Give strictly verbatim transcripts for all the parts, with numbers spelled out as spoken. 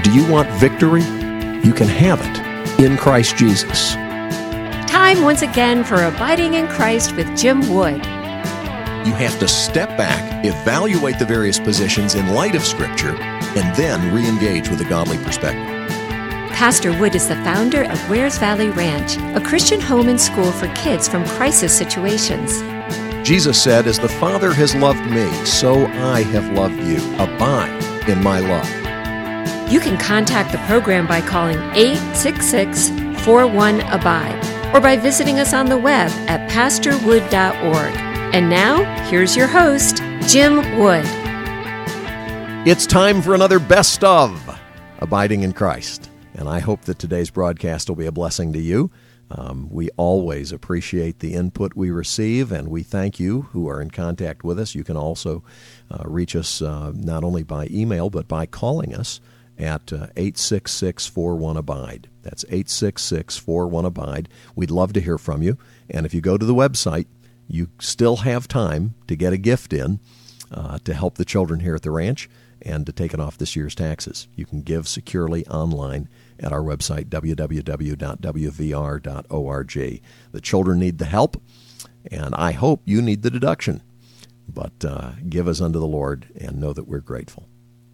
Do you want victory? You can have it in Christ Jesus. Time once again for Abiding in Christ with Jim Wood. You have to step back, evaluate the various positions in light of Scripture, and then re-engage with a godly perspective. Pastor Wood is the founder of Wears Valley Ranch, a Christian home and school for kids from crisis situations. Jesus said, "As the Father has loved me, so I have loved you. Abide in my love." You can contact the program by calling eight six six, four one, A B I D E or by visiting us on the web at pastor wood dot org. And now, here's your host, Jim Wood. It's time for another Best of Abiding in Christ. And I hope that today's broadcast will be a blessing to you. Um, we always appreciate the input we receive, and we thank you who are in contact with us. You can also uh, reach us uh, not only by email, but by calling us at uh, eight six six, four one, A B I D E. That's eight six six, four one, A B I D E. We'd love to hear from you. And if you go to the website, you still have time to get a gift in uh, to help the children here at the ranch and to take it off this year's taxes. You can give securely online at our website, w w w dot w v r dot org. The children need the help, and I hope you need the deduction. But uh, give us unto the Lord and know that we're grateful.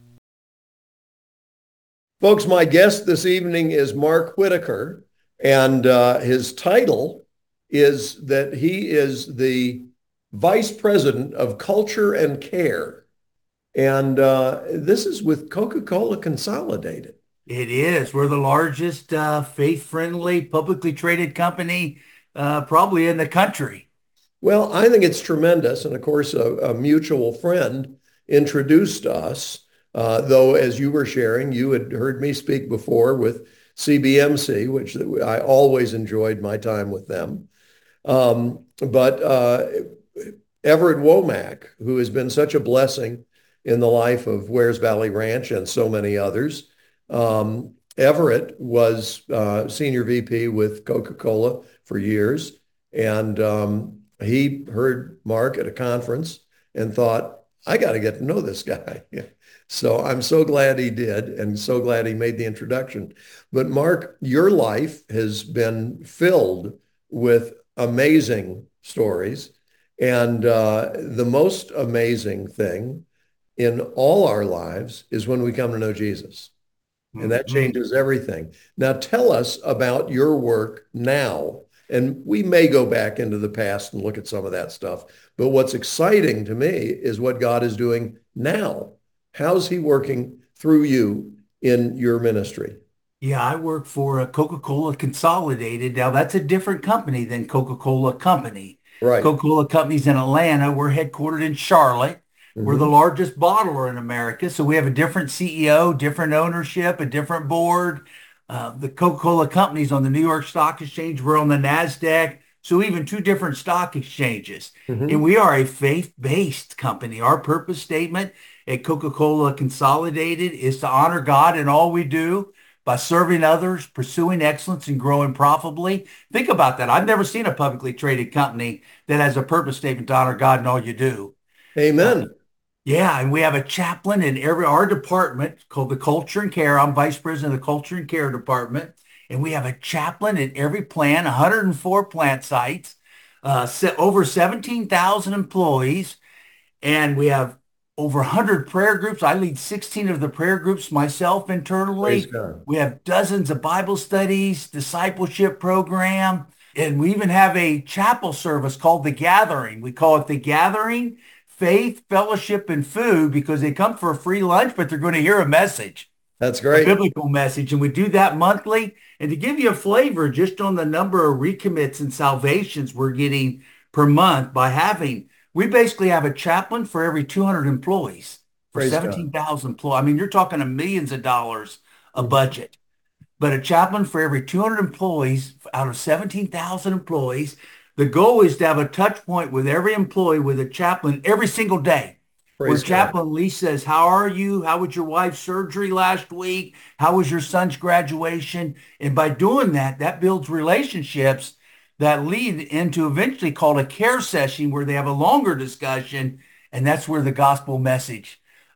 Folks, my guest this evening is Mark Whitaker, and uh, his title is that he is the Vice President of Culture and Care. And uh, this is with Coca-Cola Consolidated. It is. We're the largest uh, faith-friendly, publicly traded company uh, probably in the country. Well, I think it's tremendous. And of course, a, a mutual friend introduced us. Uh, though, as you were sharing, you had heard me speak before with C B M C, which I always enjoyed my time with them. Um, but uh, Everett Womack, who has been such a blessing in the life of Wears Valley Ranch and so many others, um, Everett was uh, Senior V P with Coca-Cola for years. And um, he heard Mark at a conference and thought, I got to get to know this guy. So I'm so glad he did, and so glad he made the introduction. But Mark, your life has been filled with amazing stories. And uh, the most amazing thing in all our lives is when we come to know Jesus. And that changes everything. Now tell us about your work now. And we may go back into the past and look at some of that stuff. But what's exciting to me is what God is doing now. How's he working through you in your ministry? Yeah, I work for a Coca-Cola Consolidated. Now, that's a different company than Coca-Cola Company. Right. Coca-Cola Company's in Atlanta. We're headquartered in Charlotte. Mm-hmm. We're the largest bottler in America. So we have a different C E O, different ownership, a different board. Uh, the Coca-Cola Company's on the New York Stock Exchange. We're on the NASDAQ. So even two different stock exchanges. Mm-hmm. And we are a faith-based company. Our purpose statement at Coca-Cola Consolidated is to honor God in all we do by serving others, pursuing excellence, and growing profitably. Think about that. I've never seen a publicly traded company that has a purpose statement to honor God in all you do. Amen. Uh, yeah, and we have a chaplain in every our department called the Culture and Care. I'm vice president of the Culture and Care department. And we have a chaplain at every plant, one hundred four plant sites, uh, over seventeen thousand employees. And we have over one hundred prayer groups. I lead sixteen of the prayer groups myself internally. We have dozens of Bible studies, discipleship program. And we even have a chapel service called The Gathering. We call it The Gathering, Faith, Fellowship, and Food because they come for a free lunch, but they're going to hear a message. That's great. A biblical message. And we do that monthly. And to give you a flavor just on the number of recommits and salvations we're getting per month by having, we basically have a chaplain for every two hundred employees for seventeen thousand employees. I mean, you're talking a millions of dollars a budget, but a chaplain for every two hundred employees out of seventeen thousand employees. The goal is to have a touch point with every employee with a chaplain every single day. Where Chaplain Lee says, how are you? How was your wife's surgery last week? How was your son's graduation? And by doing that, that builds relationships that lead into eventually called a care session where they have a longer discussion. And that's where the gospel message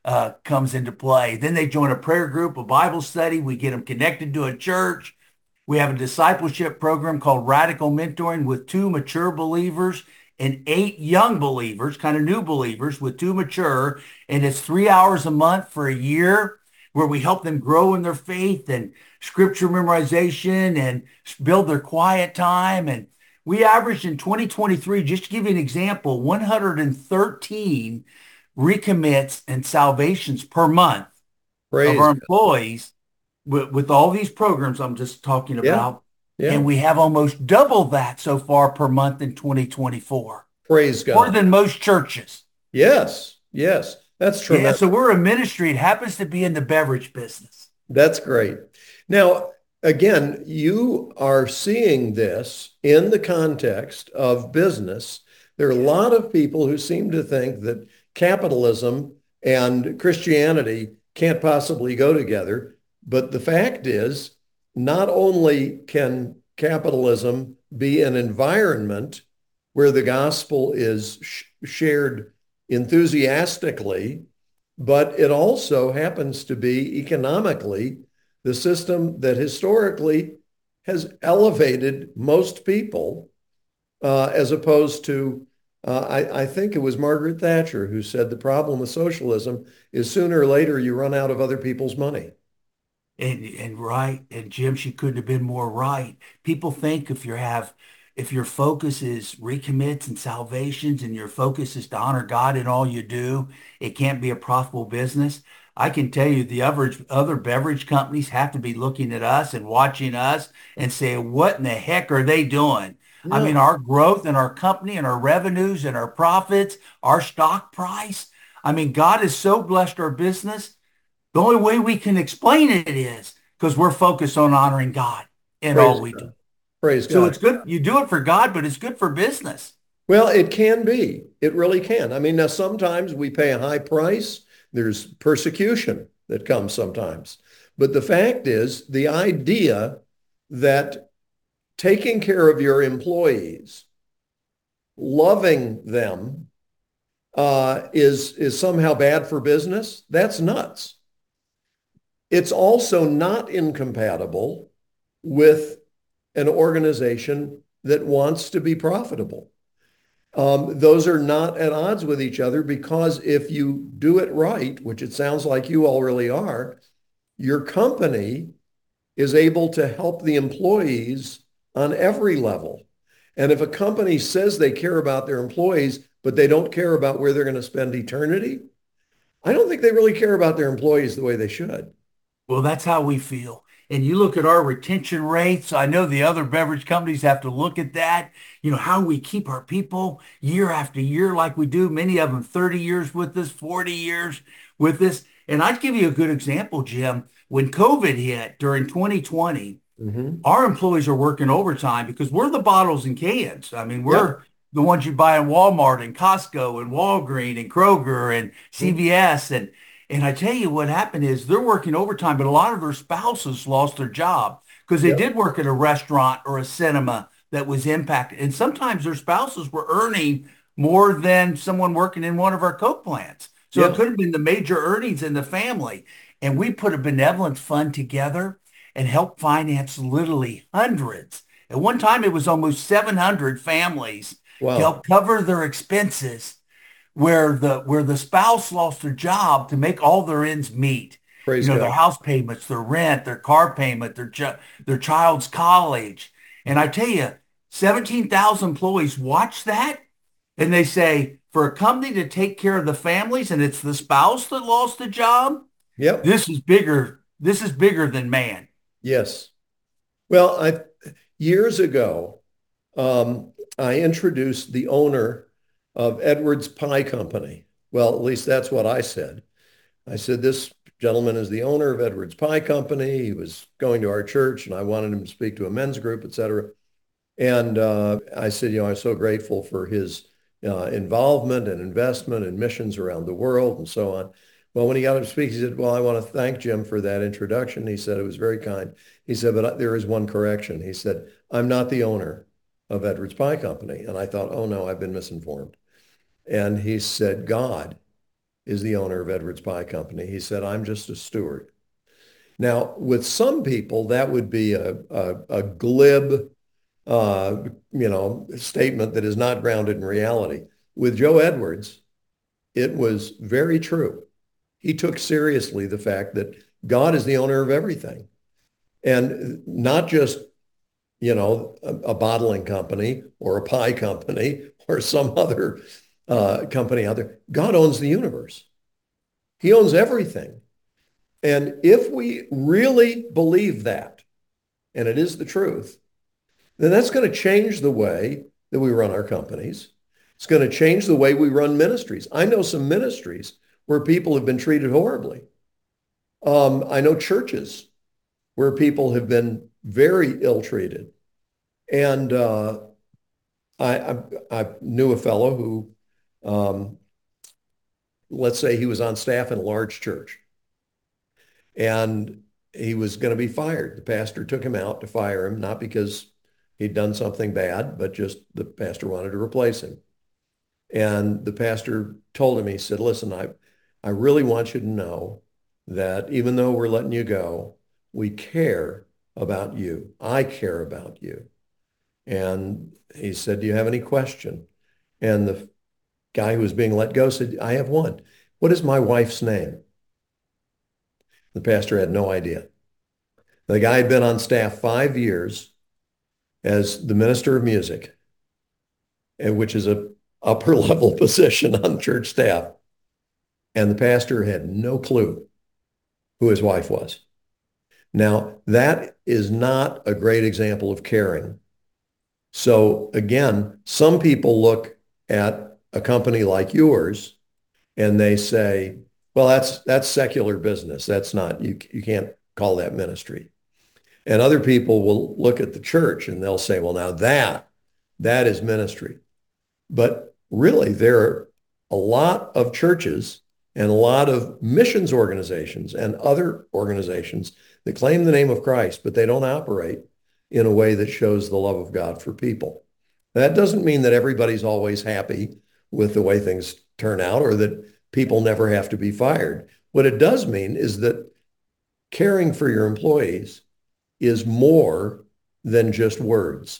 uh, comes into play. Then they join a prayer group, a Bible study. We get them connected to a church. We have a discipleship program called Radical Mentoring with two mature believers and eight young believers, kind of new believers with two mature. And it's three hours a month for a year where we help them grow in their faith and scripture memorization and build their quiet time. And we averaged in twenty twenty-three, just to give you an example, one hundred thirteen recommits and salvations per month of Praise our God. employees with, with all these programs I'm just talking Yeah. about. Yeah. And we have almost double that so far per month in twenty twenty-four, Praise more God. than most churches. Yes. Yes. That's Yeah, tremendous. so we're a ministry. It happens to be in the beverage business. That's great. Now, again, you are seeing this in the context of business. There are a lot of people who seem to think that capitalism and Christianity can't possibly go together. But the fact is, not only can capitalism be an environment where the gospel is sh- shared enthusiastically, but it also happens to be economically the system that historically has elevated most people, uh, as opposed to, uh, I, I think it was Margaret Thatcher who said the problem with socialism is sooner or later you run out of other people's money. And and right, and Jim, she couldn't have been more right. People think if you have, if your focus is recommits and salvations, and your focus is to honor God in all you do, it can't be a profitable business. I can tell you, the average other beverage companies have to be looking at us and watching us and saying, "What in the heck are they doing?" I No, mean, our growth and our company and our revenues and our profits, our stock price. I mean, God has so blessed our business. The only way we can explain it is because we're focused on honoring God in praise all we do. God. Praise So God. it's good. You do it for God, but it's good for business. Well, it can be. It really can. I mean, now sometimes we pay a high price. There's persecution that comes sometimes. But the fact is, the idea that taking care of your employees, loving them, uh, is, is somehow bad for business, that's nuts. It's also not incompatible with an organization that wants to be profitable. Um, those are not at odds with each other, because if you do it right, which it sounds like you all really are, your company is able to help the employees on every level. And if a company says they care about their employees, but they don't care about where they're going to spend eternity, I don't think they really care about their employees the way they should. Well, that's how we feel. And you look at our retention rates. I know the other beverage companies have to look at that. You know, how we keep our people year after year like we do. Many of them thirty years with us, forty years with us. And I'd give you a good example, Jim. When COVID hit during twenty twenty, Mm-hmm. our employees are working overtime because we're the bottles and cans. I mean, Yep. we're the ones you buy in Walmart and Costco and Walgreens and Kroger and C V S. And and I tell you what happened is they're working overtime, but a lot of their spouses lost their job because they Yep. did work at a restaurant or a cinema that was impacted. And sometimes their spouses were earning more than someone working in one of our Coke plants. So it Yep. could have been the major earnings in the family. And we put a benevolence fund together and helped finance literally hundreds. At one time, it was almost seven hundred families to Wow. help cover their expenses where the where the spouse lost their job to make all their ends meet. You Praise know, their God. house payments, their rent, their car payment, their ch- their child's college. And I tell you, seventeen thousand employees watch that and they say, for a company to take care of the families and it's the spouse that lost the job, Yep. this is bigger. This is bigger than man. Yes. Well, I years ago, um, I introduced the owner of Edwards Pie Company. Well, at least that's what I said. I said, this gentleman is the owner of Edwards Pie Company. He was going to our church and I wanted him to speak to a men's group, et cetera. And uh, I said, you know, I'm so grateful for his uh, involvement and investment in missions around the world and so on. Well, when he got up to speak, he said, well, I want to thank Jim for that introduction. He said, it was very kind. He said, but there is one correction. He said, I'm not the owner of Edwards Pie Company. And I thought, oh no, I've been misinformed. And he said, God is the owner of Edwards Pie Company. He said, I'm just a steward. Now, with some people, that would be a, a, a glib, uh, you know, statement that is not grounded in reality. With Joe Edwards, it was very true. He took seriously the fact that God is the owner of everything. And not just, you know, a, a bottling company or a pie company or some other uh, company out there. God owns the universe. He owns everything. And if we really believe that, and it is the truth, then that's going to change the way that we run our companies. It's going to change the way we run ministries. I know some ministries where people have been treated horribly. Um, I know churches where people have been very ill-treated. And uh, I, I, I knew a fellow who, um, let's say he was on staff in a large church, and he was going to be fired. The pastor took him out to fire him, not because he'd done something bad, but just the pastor wanted to replace him. And the pastor told him, he said, listen, I, I really want you to know that even though we're letting you go, we care about you. I care about you. And he said, do you have any question? And the guy who was being let go said, I have one. What is my wife's name? The pastor had no idea. The guy had been on staff five years as the minister of music, and which is a upper level position on church staff. And the pastor had no clue who his wife was. Now, that is not a great example of caring. So again, some people look at a company like yours and they say, well, that's that's secular business. That's not, you, you can't call that ministry. And other people will look at the church and they'll say, well, now that, that is ministry. But really, there are a lot of churches and a lot of missions organizations and other organizations that claim the name of Christ, but they don't operate in a way that shows the love of God for people. That doesn't mean that everybody's always happy with the way things turn out or that people never have to be fired. What it does mean is that caring for your employees is more than just words.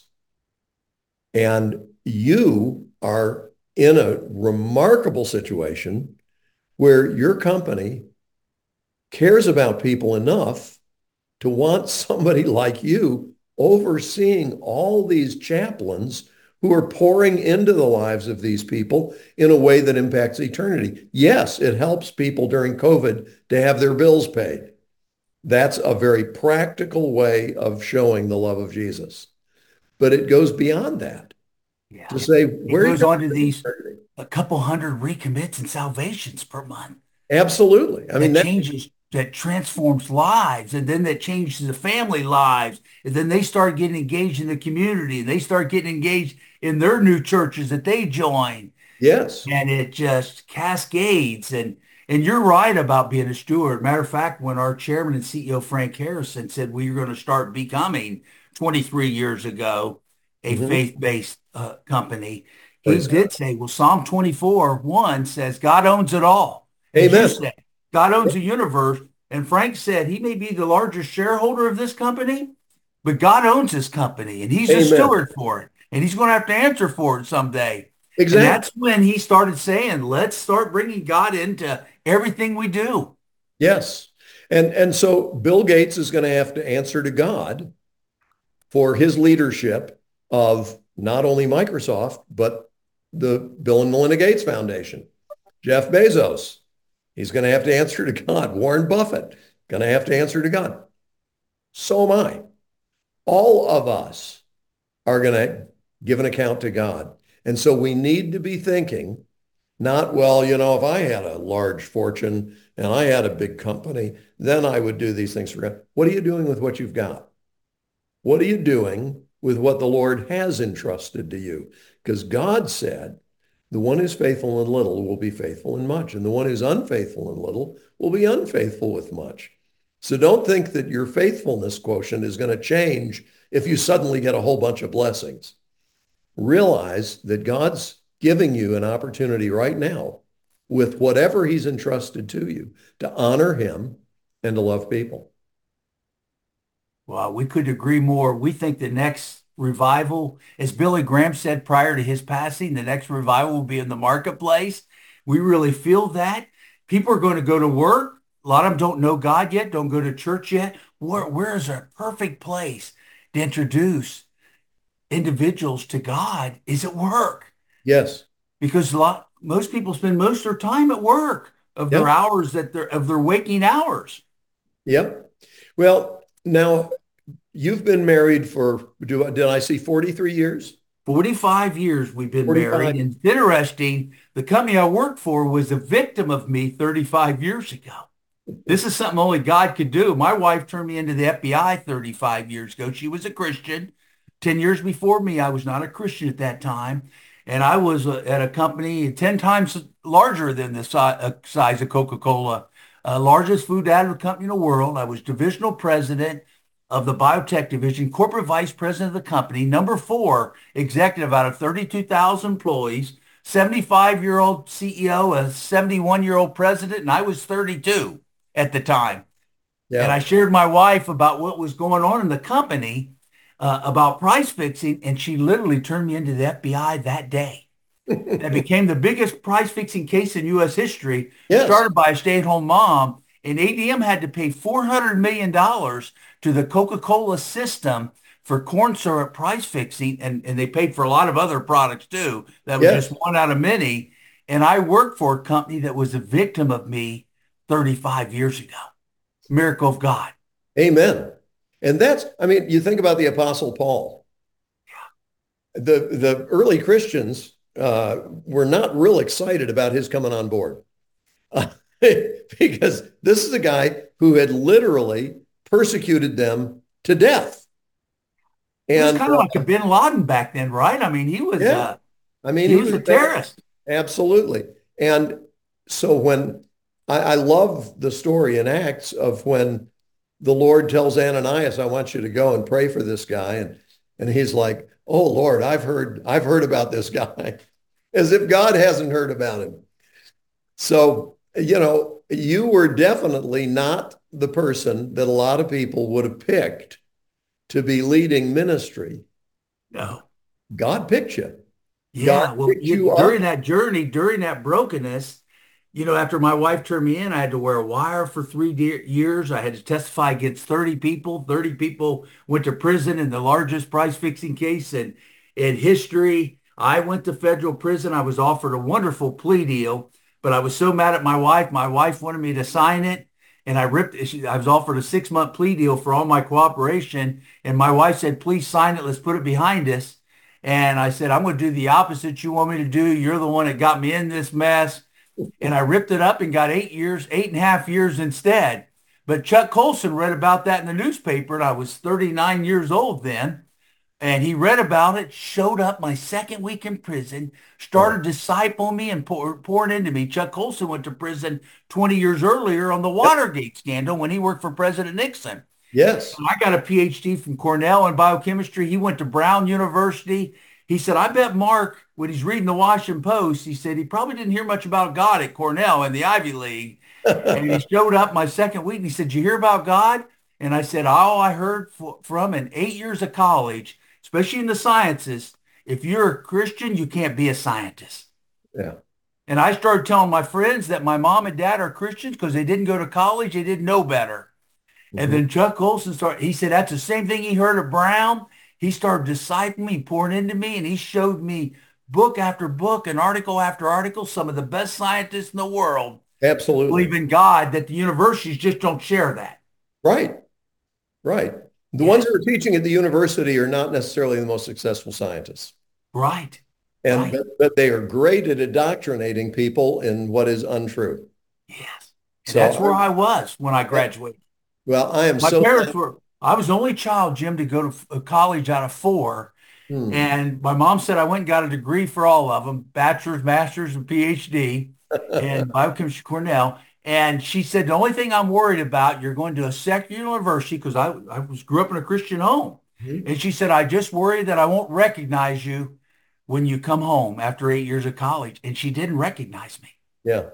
And you are in a remarkable situation where your company cares about people enough to want somebody like you overseeing all these chaplains who are pouring into the lives of these people in a way that impacts eternity. Yes, it helps people during COVID to have their bills paid. That's a very practical way of showing the love of Jesus. But it goes beyond that. Yeah. To say, it where goes you on to these a couple hundred recommits and salvations per month. Absolutely. I mean, that that changes, that transforms lives, and then that changes the family lives, and then they start getting engaged in the community, and they start getting engaged in their new churches that they join. Yes. And it just cascades. And and you're right about being a steward. Matter of fact, when our chairman and C E O Frank Harrison said we were going to start becoming twenty-three years ago a mm-hmm. faith-based uh, company, he Praise did God. say, well, Psalm twenty-four one says God owns it all. Amen. Said, God owns the universe. And Frank said he may be the largest shareholder of this company, but God owns this company, and he's Amen. a steward for it. And he's going to have to answer for it someday. Exactly. And that's when he started saying, let's start bringing God into everything we do. Yes. And, and so Bill Gates is going to have to answer to God for his leadership of not only Microsoft, but the Bill and Melinda Gates Foundation. Jeff Bezos, he's going to have to answer to God. Warren Buffett, going to have to answer to God. So am I. All of us are going to give an account to God. And so we need to be thinking, not, well, you know, if I had a large fortune and I had a big company, then I would do these things for God. What are you doing with what you've got? What are you doing with what the Lord has entrusted to you? Because God said, the one who's faithful in little will be faithful in much, and the one who's unfaithful in little will be unfaithful with much. So don't think that your faithfulness quotient is going to change if you suddenly get a whole bunch of blessings. Realize that God's giving you an opportunity right now with whatever he's entrusted to you, to honor him and to love people. Well, we could agree more. We think the next revival, as Billy Graham said prior to his passing, the next revival will be in the marketplace. We really feel that. People are going to go to work. A lot of them don't know God yet, don't go to church yet. Where, where is a perfect place to introduce individuals to God is at work. Yes. Because a lot, most people spend most of their time at work of Yep. their hours that they're of their waking hours. Yep. Well, now you've been married for, do, did I see forty-three years? forty-five years we've been forty-five. married. And it's interesting, the company I worked for was a victim of me thirty-five years ago. This is something only God could do. My wife turned me into the F B I thirty-five years ago. She was a Christian. ten years before me, I was not a Christian at that time. And I was uh, at a company ten times larger than the si- uh, size of Coca-Cola, uh, largest food additive company in the world. I was divisional president of the biotech division, corporate vice president of the company, number four executive out of thirty-two thousand employees, seventy-five-year-old C E O, a seventy-one-year-old president, and I was thirty-two at the time. Yeah. And I shared my wife about what was going on in the company, uh, about price fixing, and she literally turned me into the F B I that day. That became the biggest price fixing case in U S history, Yes. started by a stay-at-home mom, and A D M had to pay four hundred million dollars to the Coca-Cola system for corn syrup price fixing, and, and they paid for a lot of other products too. That was Yes. just one out of many. And I worked for a company that was a victim of me thirty-five years ago. Miracle of God. Amen. And that's, I mean, you think about the Apostle Paul. The, the early Christians uh, were not real excited about his coming on board. Uh, because this is a guy who had literally persecuted them to death. He was And kind of uh, like a Bin Laden back then, right? I mean, he was Yeah. uh, I mean, he was a terrorist. Absolutely. And so when I, I love the story in Acts of when the Lord tells Ananias, I want you to go and pray for this guy. And, and he's like, oh, Lord, I've heard, I've heard about this guy, as if God hasn't heard about him. So, you know, you were definitely not the person that a lot of people would have picked to be leading ministry. No. God picked you. Yeah. God Well, picked you- you up. during that journey, during that brokenness, you know, after my wife turned me in, I had to wear a wire for three de- years. I had to testify against thirty people. thirty people went to prison in the largest price fixing case in, in history. I went to federal prison. I was offered a wonderful plea deal, but I was so mad at my wife. My wife wanted me to sign it, and I ripped it. She- I was offered a six-month plea deal for all my cooperation, and my wife said, please sign it. Let's put it behind us. And I said, I'm going to do the opposite you want me to do. You're the one that got me in this mess. And I ripped it up and got eight years, eight and a half years instead. But Chuck Colson read about that in the newspaper, and I was thirty-nine years old then. And he read about it, showed up my second week in prison, started discipling me and pour, pouring into me. Chuck Colson went to prison twenty years earlier on the Watergate scandal when he worked for President Nixon. Yes. I got a P H D from Cornell in biochemistry. He went to Brown University. He said, I bet Mark, when he's reading the Washington Post, he said he probably didn't hear much about God at Cornell in the Ivy League. And he showed up my second week and he said, did you hear about God? And I said, all I heard f- from in eight years of college, especially in the sciences, if you're a Christian, you can't be a scientist. Yeah. And I started telling my friends that my mom and dad are Christians because they didn't go to college. They didn't know better. Mm-hmm. And then Chuck Colson started, he said, that's the same thing he heard at Brown. He started discipling me, pouring into me, and he showed me book after book and article after article, some of the best scientists in the world Absolutely. believe in God, that the universities just don't share that. Right. Right. The Yeah. ones who are teaching at the university are not necessarily the most successful scientists. Right. And Right. but, but they are great at indoctrinating people in what is untrue. Yes. And So that's where I was when I graduated. Well, I am My so parents were, I was the only child, Jim, to go to f- college out of four. Hmm. And my mom said I went and got a degree for all of them, bachelor's, master's, and P H D in biochemistry, Cornell. And she said, the only thing I'm worried about, you're going to a secular university, because I, I was grew up in a Christian home. Mhm. And she said, I just worry that I won't recognize you when you come home after eight years of college. And she didn't recognize me. Yeah.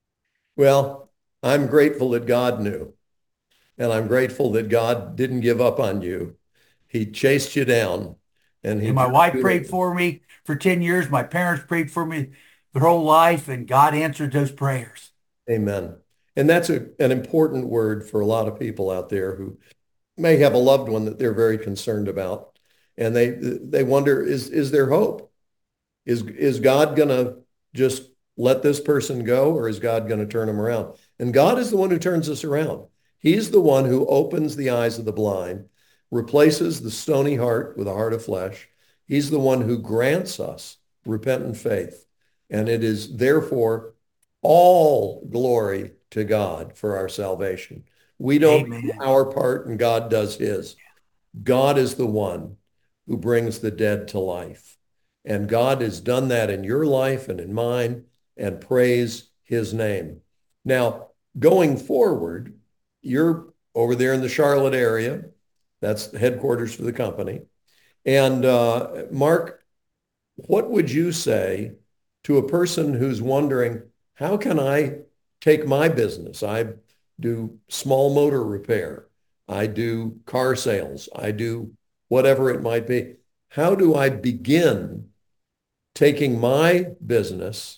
Well, I'm grateful that God knew, and I'm grateful that God didn't give up on you. He chased you down, and he And my wife prayed pursued for me for ten years. My parents prayed for me their whole life, and God answered those prayers. it. Amen. And that's a, an important word for a lot of people out there who may have a loved one that they're very concerned about, and they they wonder, is is there hope? Is is God gonna just let this person go, or is God gonna turn him around? And God is the one who turns us around. He's the one who opens the eyes of the blind, replaces the stony heart with a heart of flesh. He's the one who grants us repentant faith. And it is therefore all glory to God for our salvation. We don't do Amen. our part and God does his. God is the one who brings the dead to life. And God has done that in your life and in mine, and praise his name. Now, going forward, you're over there in the Charlotte area. That's the headquarters for the company. And uh, Mark, what would you say to a person who's wondering, how can I take my business? I do small motor repair. I do car sales. I do whatever it might be. How do I begin taking my business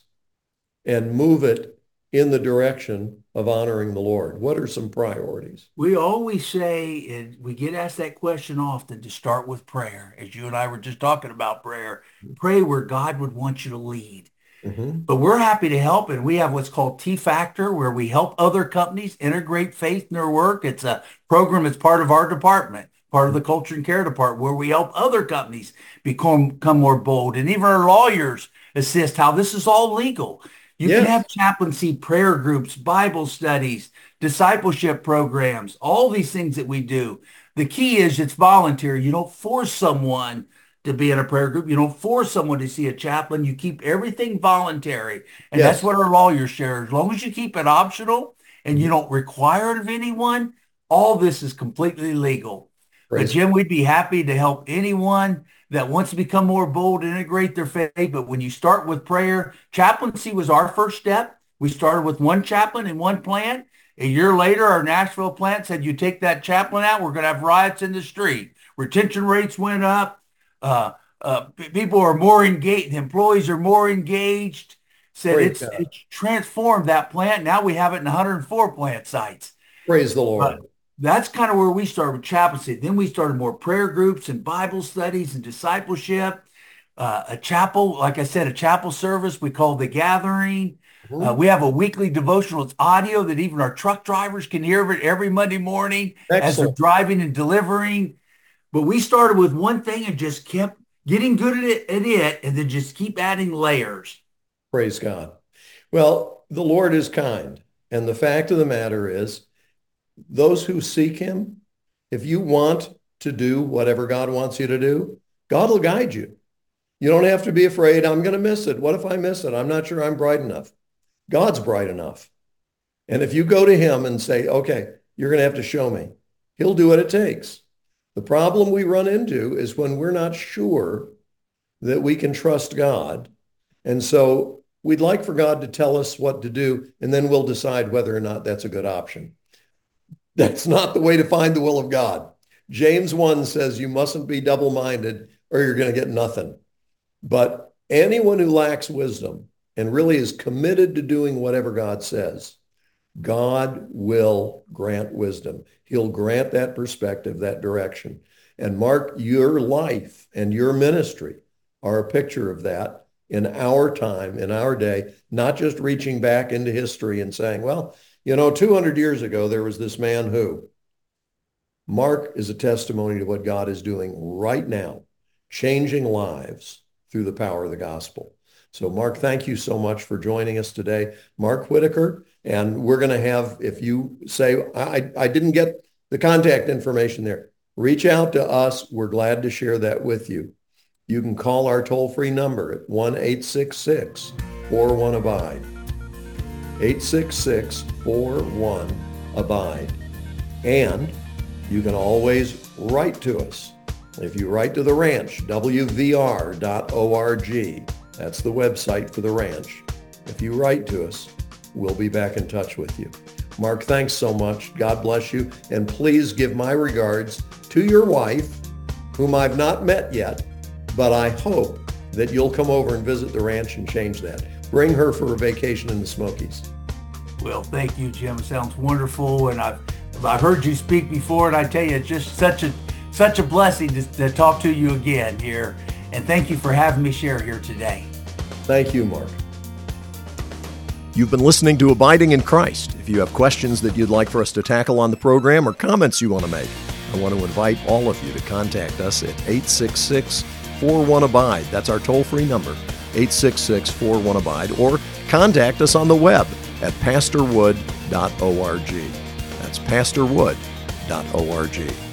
and move it in the direction of honoring the Lord? What are some priorities? We always say, and we get asked that question often, to start with prayer. As you and I were just talking about prayer, pray where God would want you to lead. Mm-hmm. But we're happy to help, and we have what's called T-Factor, where we help other companies integrate faith in their work. It's a program that's part of our department, part of the Culture and Care Department, where we help other companies become, become more bold. And even our lawyers assist how this is all legal. You can Yes. have chaplaincy prayer groups, Bible studies, discipleship programs, all these things that we do. The key is it's voluntary. You don't force someone to be in a prayer group. You don't force someone to see a chaplain. You keep everything voluntary. And that's Yes. what our lawyers share. As long as you keep it optional and you Mhm. don't require it of anyone, all this is completely legal. But Praise God. Jim, we'd be happy to help anyone that wants to become more bold and integrate their faith. But when you start with prayer, chaplaincy was our first step. We started with one chaplain in one plant. A year later, our Nashville plant said, you take that chaplain out, we're going to have riots in the street. Retention rates went up. Uh, uh, people are more engaged. Employees are more engaged. Said Praise it's God. it's transformed that plant. Now we have it in one hundred four plant sites. Praise the But Lord. that's kind of where we started with chaplaincy. Then we started more prayer groups and Bible studies and discipleship. Uh, a chapel, like I said, a chapel service we call The Gathering. Uh, Mhm. we have a weekly devotional. It's audio that even our truck drivers can hear it every Monday morning as they're Excellent. driving and delivering. But we started with one thing and just kept getting good at it, at it and then just keep adding layers. Praise God. Well, the Lord is kind. And the fact of the matter is, those who seek him, if you want to do whatever God wants you to do, God will guide you. You don't have to be afraid, I'm going to miss it. What if I miss it? I'm not sure I'm bright enough. God's bright enough. And if you go to him and say, okay, you're going to have to show me, he'll do what it takes. The problem we run into is when we're not sure that we can trust God. And so we'd like for God to tell us what to do, and then we'll decide whether or not that's a good option. That's not the way to find the will of God. James one says you mustn't be double-minded or you're going to get nothing. But anyone who lacks wisdom and really is committed to doing whatever God says, God will grant wisdom. He'll grant that perspective, that direction. And Mark, your life and your ministry are a picture of that in our time, in our day, not just reaching back into history and saying, well, you know, two hundred years ago, there was this man who. Mark is a testimony to what God is doing right now, changing lives through the power of the gospel. So Mark, thank you so much for joining us today. Mark Whitaker, and we're going to have, if you say, I, I didn't get the contact information there, reach out to us. We're glad to share that with you. You can call our toll-free number at one eight six six, four one, ABIDE. eight six six, four one, ABIDE. And you can always write to us. If you write to the ranch, w v r dot org, that's the website for the ranch. If you write to us, we'll be back in touch with you. Mark, thanks so much. God bless you. And please give my regards to your wife, whom I've not met yet, but I hope that you'll come over and visit the ranch and change that. Bring her for a vacation in the Smokies. Well, thank you, Jim. It sounds wonderful. And I've, I've heard you speak before, and I tell you, it's just such a, such a blessing to, to talk to you again here. And thank you for having me share here today. Thank you, Mark. You've been listening to Abiding in Christ. If you have questions that you'd like for us to tackle on the program or comments you want to make, I want to invite all of you to contact us at eight six six, four one, abide. That's our toll-free number, eight six six, four one, abide, or contact us on the web at pastor wood dot org. That's pastor wood dot org.